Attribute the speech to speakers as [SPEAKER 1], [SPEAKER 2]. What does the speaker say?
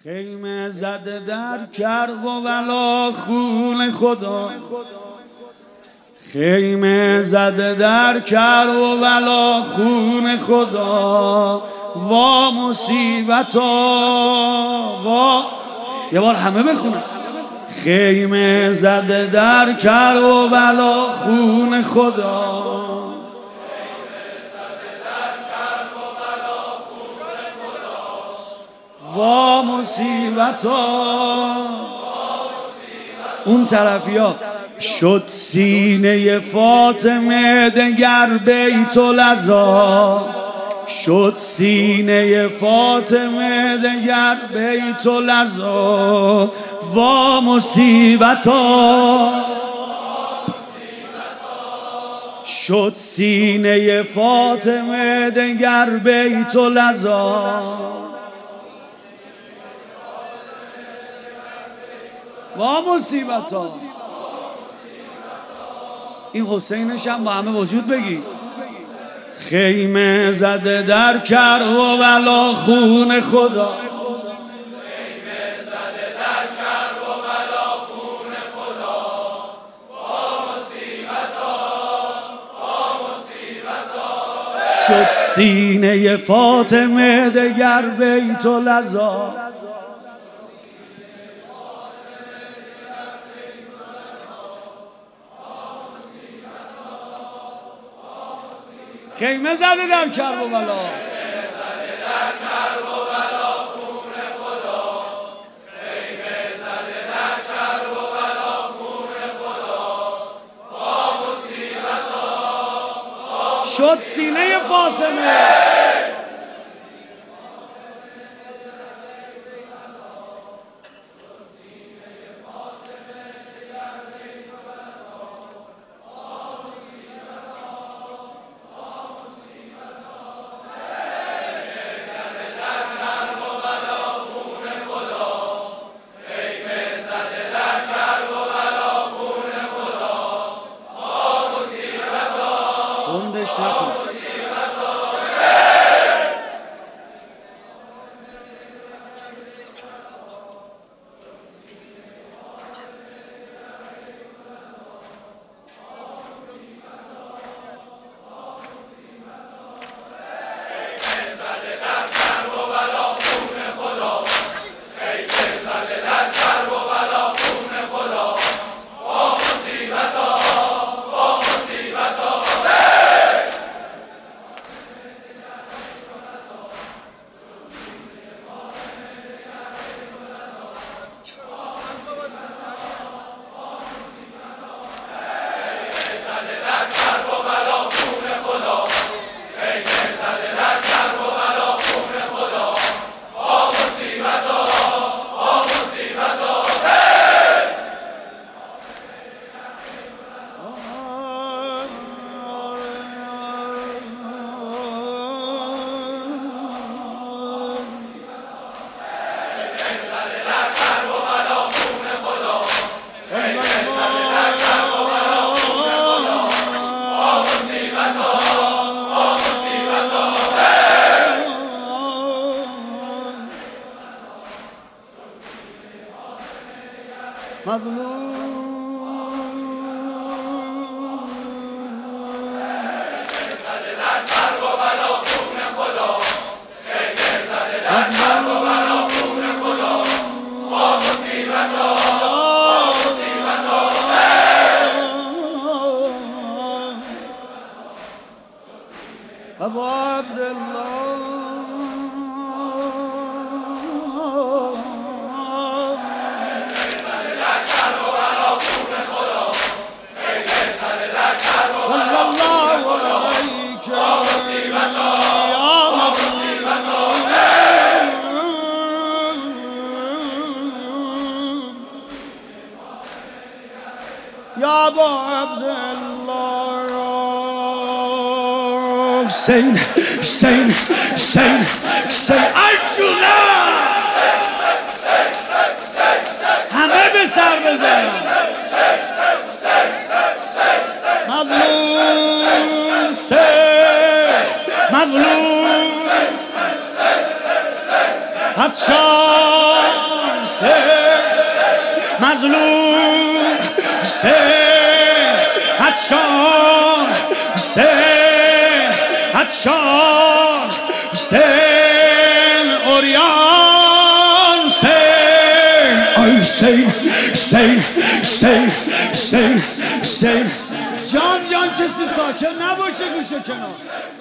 [SPEAKER 1] خیمه زده در کرب و ولا خون خدا، خیمه زده در کرب و ولا خون خدا. وا مصیبتا وا، یه بار همه بخونن. خیمه زده در کرب و ولا خون خدا، وا مصیبتا. اون طرفی ها شد سینه فاطمه دگر بیت العزا، شد سینه فاطمه دگر بیت العزا. وا مصیبتا، شد سینه فاطمه دگر بیت العزا. وا مصیبتا. این حسینش هم با همه وجود بگی. خیمه زده در کرب و ولا خون خدا،
[SPEAKER 2] خیمه زده در کرب و ولا خون خدا. وا مصیبتا وا مصیبتا.
[SPEAKER 1] شد سینه فاطمه دگر بیت العزا. خیمه زده در کرب و ولا،
[SPEAKER 2] خیمه زده در کرب و ولا خون خدا. خیمه زده در کرب و ولا خون خدا. وا مصیبتا
[SPEAKER 1] شد سینه فاطمه. بندش نکن. ابو عبدالله صلی الله علیک یا یا ابو عبدالله. حسین حسین حسین حسین ارجونا، همه به سر بزنن. مظلوم مظلوم حتی مظلوم حسین حسین اوریان
[SPEAKER 3] جان کسی ساکت نباشه گوشه کنار.